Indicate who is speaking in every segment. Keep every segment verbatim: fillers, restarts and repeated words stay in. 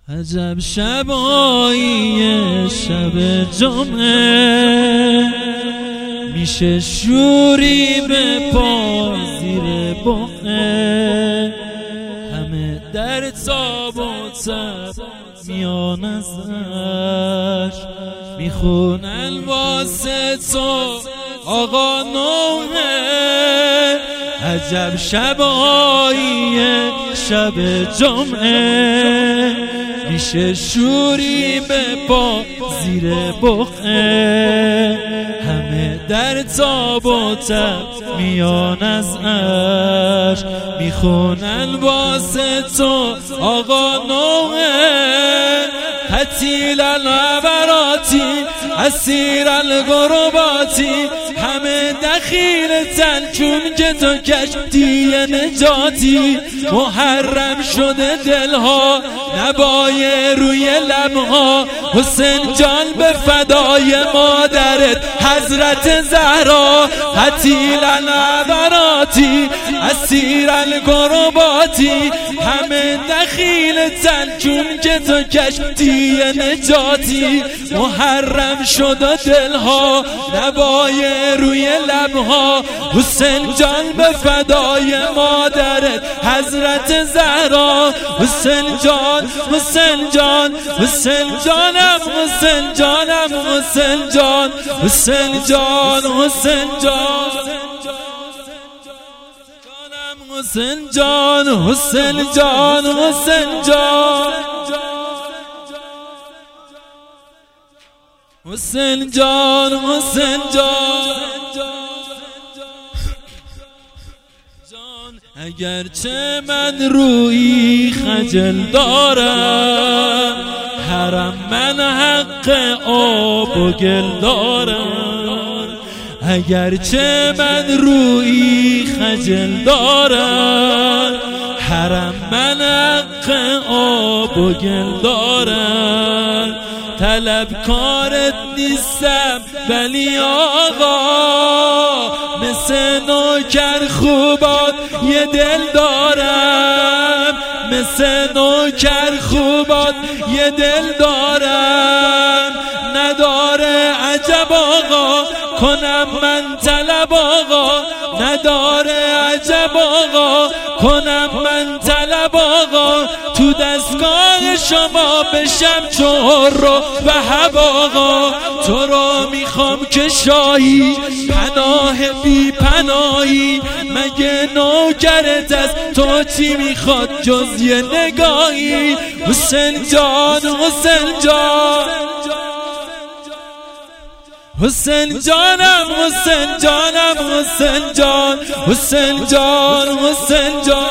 Speaker 1: عجب شبایی شب جمعه، میشه شوری به پا زیر بقه، همه در تاب و تب میان ازش، میخونن واسه تو آقا نوحه. عجب شبایی شب جمعه، میشه شوری به پا زیر بقه، همه در تاب و تب میان از عرش، میخونن واسه تو آقا نوحه. قتیل العبراتی اسیر الغرباتی، همه دخیل تن چون که تو کشتی نجاتی. محرم شده دلها نبای روی لبها، حسین جان به فدای مادرت حضرت زهرا. قتیل العبراتی اسیر الغرباتی، همه دخیل تن چون که تو کشتی نجاتی. محرم شده دلها نبای روی لبها، حسین جان به فدای مادرت حضرت زهرا. حسین جان حسین جان حسین جانم حسین جانم حسین جان حسین جان حسین جان حسین جان حسین جان حسین جان حسین جان حسین جان. اگرچه من روی خجل دارم، حرم من حق آب و گل دارم. اگرچه من روی خجل دارم، حرم من حق آب و گل دارم. طلبکارت نیستم ولی آقا، مثل نوکر خوبات یه دل دارم، مثل نوکر خوبات یه دل دارم. نداره عجب آقا کنم من طلب آقا، نداره عجب آقا کنم من طلب آقا. تو دستگاه شما بشم چهر رو و هب آقا. تو رو میخوام که شاهی پناه بی پناهی، مگه نوکرت از تو چی میخواد جز یه نگاهی. حسین جان حسین جان حسین جانم حسین جانم حسین جان حسین جان حسین جان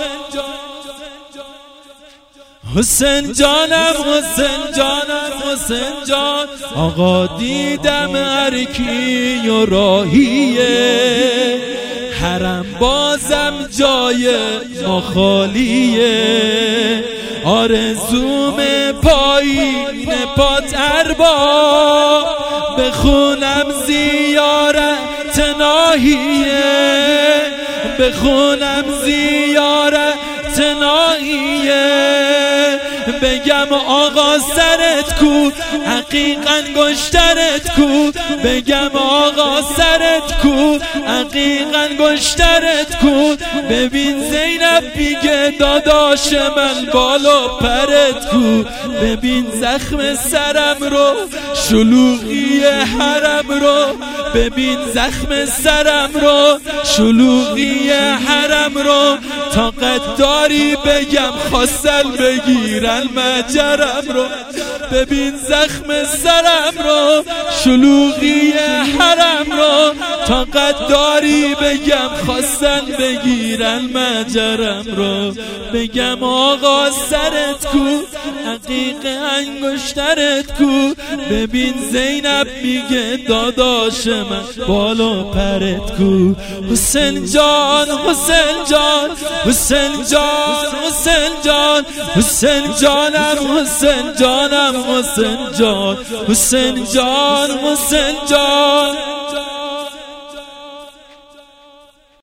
Speaker 1: حسین جانم حسین جانم حسین جان. آقا دیدم هر کی و راهیه، حرم بازم جای ما خالیه. آرزوم پایین پات ارباب، بخونم زیارت ناهیه، بخونم زیارت ناهیه. بگم آقا سرت کو عقیق انگشترت کو، بگم آقا سرت کو عقیق انگشترت کو. ببین زینب میگه داداش من بالا پرت کو، ببین زخم سرم رو شلوغی حرم رو، ببین زخم سرم رو شلوغی حرم رو. طاقت داری بگم خواستن بگیرن مجرم رو، ببین زخم سرم رو شلوغی حرم رو. طاقت داری بگم خواستن بگیرن مجرم رو. بگم آقا سرت کو عقیق انگشترت کو، ببین زینب میگه داداش من بالا پرت کو. حسین جان حسین جان حسین جان حسین جان حسین جانم حسین جانم حسین جان حسین جان حسین جان.